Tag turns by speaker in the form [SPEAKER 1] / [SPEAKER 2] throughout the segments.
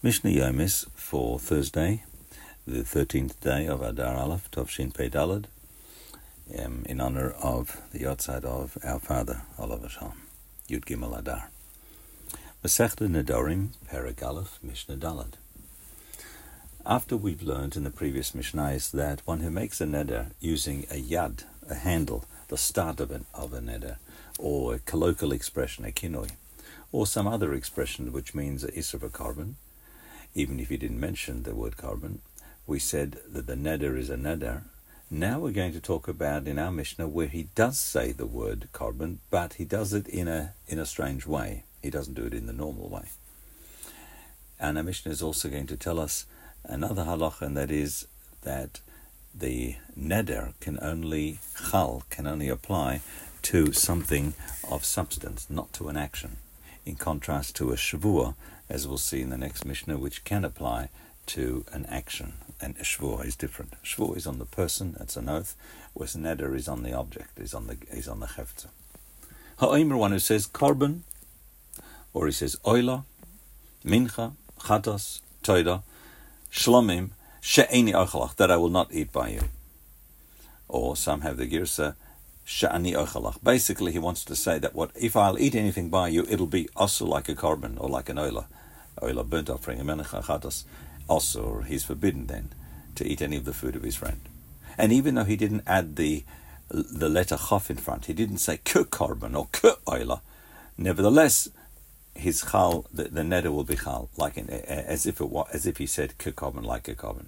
[SPEAKER 1] Mishnah Yomis for Thursday, the 13th day of Adar Aleph, Tovshin Pei Daled, in honor of the Yotzad of our father, Olav Shalom, Yud Gimel Adar. Masechta Nedarim, Perek Aleph, Mishnah Daled. After we've learned in the previous Mishnahs that one who makes a neder using a yad, a handle, the start of a neder, or a colloquial expression, a kinoi, or some other expression which means a isser of a carbon, even if you didn't mention the word carbon, we said that the neder is a neder. Now we're going to talk about in our Mishnah where he does say the word carbon, but he does it in a strange way. He doesn't do it in the normal way. And our Mishnah is also going to tell us another halacha, and that is that the neder can only apply to something of substance, not to an action, in contrast to a shavua, as we'll see in the next Mishnah, which can apply to an action. And a shvua is different. Shvua is on the person, that's an oath, whereas neder is on the object, is on the chefza. Ha'omer, one who says korban, or he says oila, mincha, chatas, toida, shlomim, she'eni ochalach, that I will not eat by you. Or some have the girsa, she'ani ochalach. Basically, he wants to say that if I'll eat anything by you, it'll be also like a korban or like an oila. Oila, burnt offering, a menach, chatas, also, or he's forbidden then to eat any of the food of his friend. And even though he didn't add the letter chaf in front, he didn't say ke korban or ke oila, nevertheless, his chal, the neder will be chal, like as if he said ke korban, like a korban.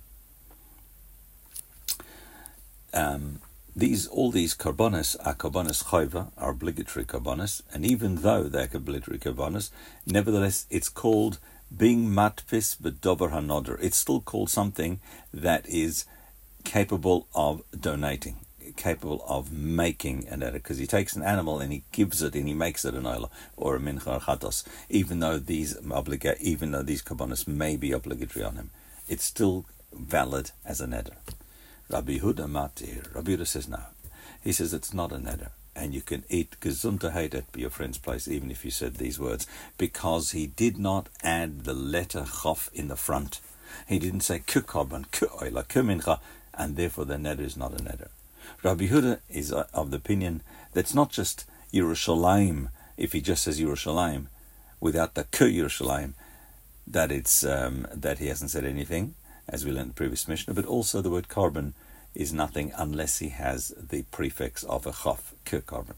[SPEAKER 1] All these karbonos are karbonos chayva, are obligatory karbonos, and even though they're obligatory karbonos, nevertheless it's called being matpis b'dover hanoder. It's still called something that is capable of donating, capable of making an neder, because he takes an animal and he gives it and he makes it an oila or a mincha or chatos. Even though these karbonos may be obligatory on him, it's still valid as a neder. Rabbi Yehuda Matir. Rabbi Yehuda says no. He says it's not a neder, and you can eat gesundheit at your friend's place, even if you said these words, because he did not add the letter chaf in the front. He didn't say ke korban, ke oila, ke mincha, and therefore the neder is not a neder. Rabbi Yehuda is of the opinion that's not just Yerushalayim. If he just says Yerushalayim without the ke Yerushalayim, that it's that he hasn't said anything, as we learned in the previous Mishnah, but also the word korban is nothing unless he has the prefix of a chaf, ke korban.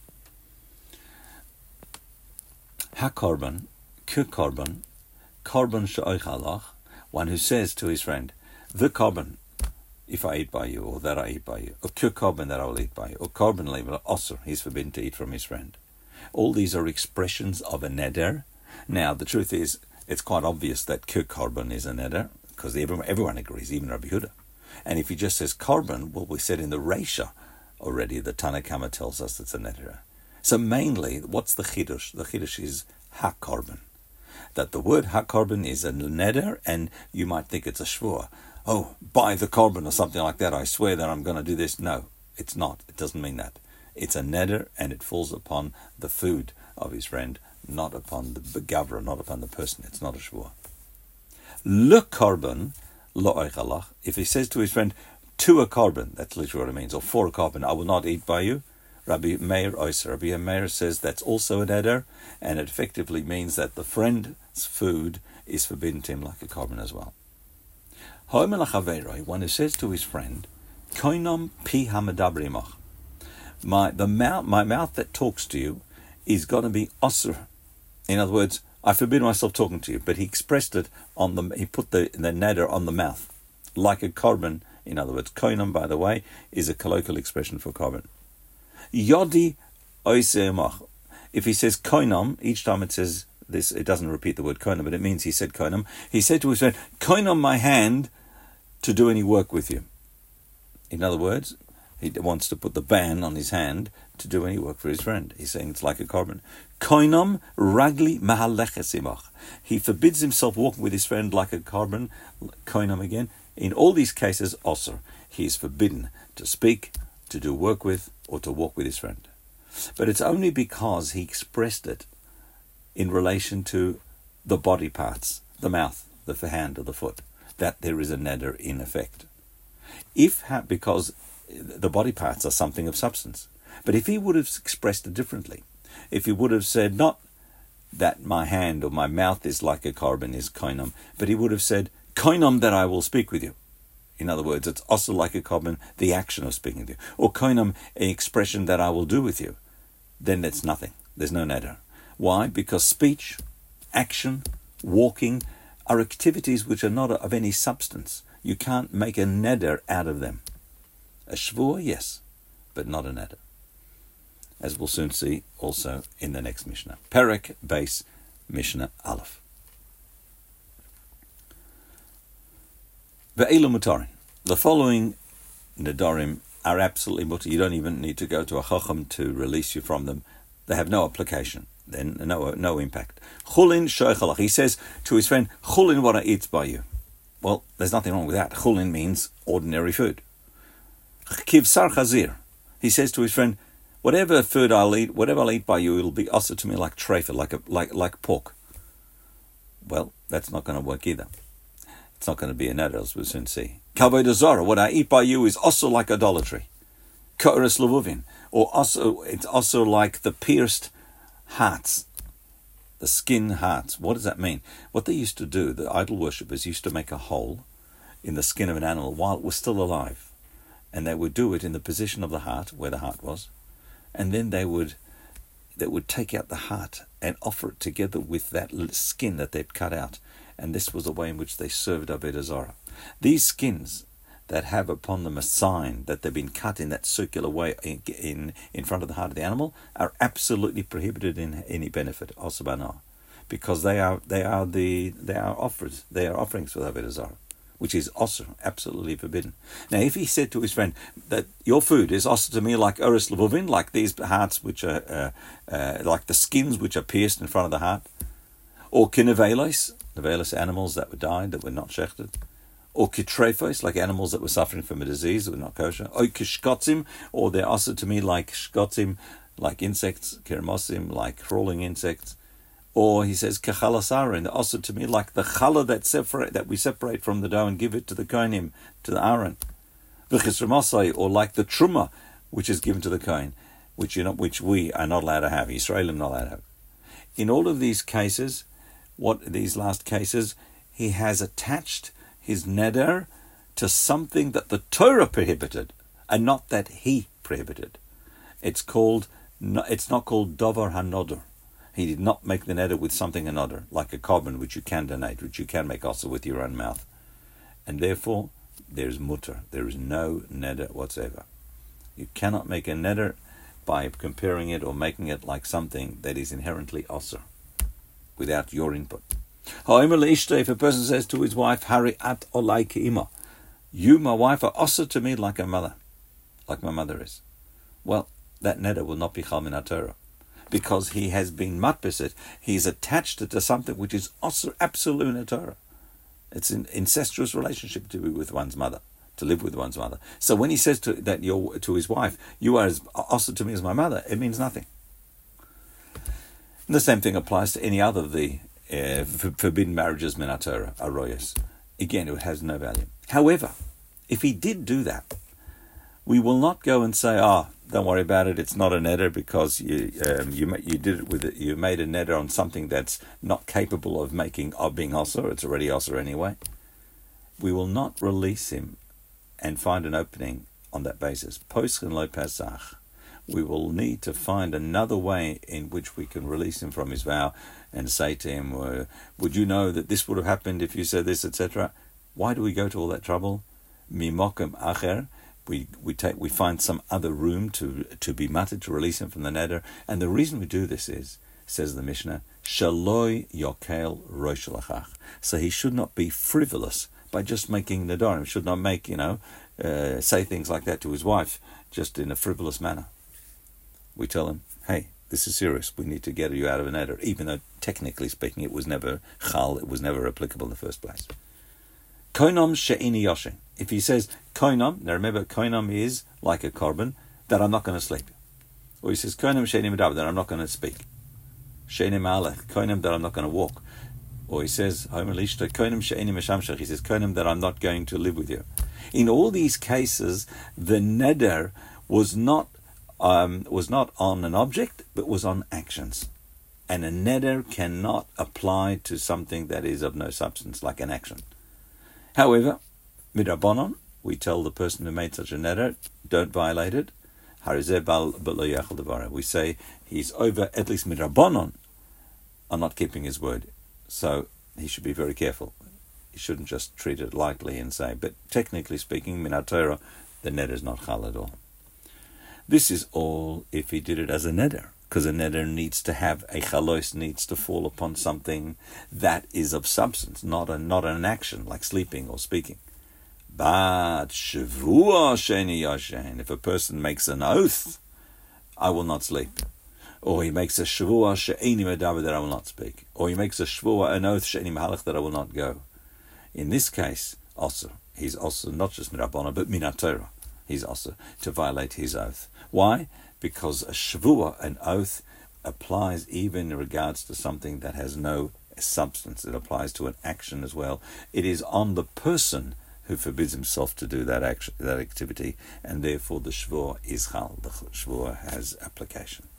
[SPEAKER 1] Ha-korban, ke korban, korban she'oichalach, one who says to his friend, the korban, if I eat by you, or that I eat by you, or ke korban, that I will eat by you, or korban level osur, he's forbidden to eat from his friend. All these are expressions of a neder. Now, the truth is, it's quite obvious that ke korban is a neder, because everyone agrees, even Rabbi Yehuda. And if he just says korban, well, we said in the Reisha already, the Tanna Kama tells us it's a neder. So mainly, what's the chidush? The chidush is ha-korban. That the word ha-korban is a neder, and you might think it's a shvua. Oh, buy the korban or something like that. I swear that I'm going to do this. No, it's not. It doesn't mean that. It's a neder, and it falls upon the food of his friend, not upon the begavra, not upon the person. It's not a shvua. Le korban, lo oichalach. If he says to his friend, to a korban, that's literally what it means, or for a korban, I will not eat by you. Rabbi Meir Oyser. Rabbi Meir says that's also a neder, and it effectively means that the friend's food is forbidden to him like a korban as well. Ha'omer lachaveroi, one who says to his friend, koinom pi hamadabri imach. My mouth that talks to you is going to be osur. In other words, I forbid myself talking to you, but he expressed it he put the neder on the mouth, like a korban. In other words, koinam, by the way, is a colloquial expression for korban. Yodi oiseimach. If he says koinam, each time it says this, it doesn't repeat the word koinam, but it means he said koinam. He said to his friend, koinam my hand to do any work with you. In other words, he wants to put the ban on his hand to do any work for his friend. He's saying it's like a korban. Koinam ragli mahaleches imach. He forbids himself walking with his friend like a korban. Koinam again. In all these cases, osir. He is forbidden to speak, to do work with, or to walk with his friend. But it's only because he expressed it in relation to the body parts, the mouth, the hand or the foot, that there is a neder in effect. Because the body parts are something of substance. But if he would have expressed it differently, if he would have said not that my hand or my mouth is like a korban, is koinam, but he would have said, koinam, that I will speak with you. In other words, it's also like a korban, the action of speaking with you. Or koinam, an expression that I will do with you. Then that's nothing. There's no neder. Why? Because speech, action, walking are activities which are not of any substance. You can't make a neder out of them. A shvur, yes, but not a neder. As we'll soon see also in the next Mishnah. Perek Beis Mishnah Aleph. Ve'elu mutarin. The following nedarim are absolutely mutter. You don't even need to go to a chacham to release you from them. They have no application, then no impact. Chulin shoichalach. He says to his friend, chulin what I eat by you. Well, there's nothing wrong with that. Chulin means ordinary food. Kivsar chazir. He says to his friend, whatever food I'll eat by you, it'll be also to me like trefa, like pork. Well, that's not going to work either. It's not going to be a neder, as we'll soon see. Kavod azara, what I eat by you is also like idolatry. Ko'eres levuvin, or also it's also like the pierced hearts, the skin hearts. What does that mean? What they used to do, the idol worshippers used to make a hole in the skin of an animal while it was still alive, and they would do it in the position of the heart, where the heart was, and then they would take out the heart and offer it together with that skin that they'd cut out, and this was the way in which they served Avodah Zarah. These skins that have upon them a sign that they've been cut in that circular way in front of the heart of the animal are absolutely prohibited in any benefit, osabana, because they are offerings for Avodah Zarah, which is also absolutely forbidden. Now, if he said to his friend that your food is also to me like oris levuvin, like these hearts which are like the skins which are pierced in front of the heart, or kinevelos, nevelos animals that were died, that were not shechted, or kitrefos, like animals that were suffering from a disease that were not kosher, or kishkotzim, or they're also to me like shkotzim, like insects, keremosim, like crawling insects, or he says kachalasarin, also to me like the challah that we separate from the dough and give it to the kohanim, to the Aaron, v'chisramasai, or like the truma which is given to the kohen, which we are not allowed to have, Yisraelim not allowed to have. In all of these cases, these last cases, he has attached his neder to something that the Torah prohibited, and not that he prohibited. It's not called davar hanodar. He did not make the neder with something another, like a korban which you can donate, which you can make also with your own mouth. And therefore, there is mutter. There is no neder whatsoever. You cannot make a neder by comparing it or making it like something that is inherently osur, without your input. If a person says to his wife, Hari at olai ke'ima, you, my wife, are osur to me like a mother, like my mother is. Well, that neder will not be chal min haTorah, because he has been matbeset, he's attached it to something which is osur absolute in Torah. It's an incestuous relationship to be with one's mother, to live with one's mother. So when he says to his wife, you are as osur to me as my mother, it means nothing. And the same thing applies to any other of the forbidden marriages min haTorah, aroyas. Again, it has no value. However, if he did do that, we will not go and say, don't worry about it, it's not a neder because you did it with it. You made a neder on something that's not capable of being osur. It's already osur anyway. We will not release him and find an opening on that basis. Poschen lo pesach. We will need to find another way in which we can release him from his vow and say to him, would you know that this would have happened if you said this, etc.? Why do we go to all that trouble? Mimokem acher. We find some other room to be muttered, to release him from the neder. And the reason we do this is, says the Mishnah, Shaloi yokel rosh lachach. So he should not be frivolous by just making nedarim. Should not make, say things like that to his wife just in a frivolous manner. We tell him, hey, this is serious. We need to get you out of an neder, even though technically speaking it was never chal, it was never applicable in the first place. Koinam she'ini yoshin. If he says koinam, now remember koinam is like a korban, that I'm not going to sleep. Or he says koinam she'ini medaber, that I'm not going to speak. She'ini ma'alech, koinam, that I'm not going to walk. Or he says, he says, koinem that I'm not going to live with you. In all these cases, the neder was not on an object, but was on actions. And a neder cannot apply to something that is of no substance, like an action. However, midrabanan, we tell the person who made such a neder, don't violate it. We say he's over, at least midrabanan, on not keeping his word. So he should be very careful. He shouldn't just treat it lightly and say, but technically speaking, min haTorah, the neder is not chal at all. This is all if he did it as a neder, because a neder needs to have a chalos, needs to fall upon something that is of substance, not an action like sleeping or speaking. But shavua sheni yashen, if a person makes an oath, I will not sleep, or he makes a shavua she'eni medaber, that I will not speak, or he makes a shavua, an oath she'eni mehalach, that I will not go. In this case, also he's also not just mirabana but min haTorah. He's also to violate his oath. Why? Because a shavua, an oath, applies even in regards to something that has no substance. It applies to an action as well. It is on the person who forbids himself to do that action, that activity, and therefore the shavua is chal. The shavua has application.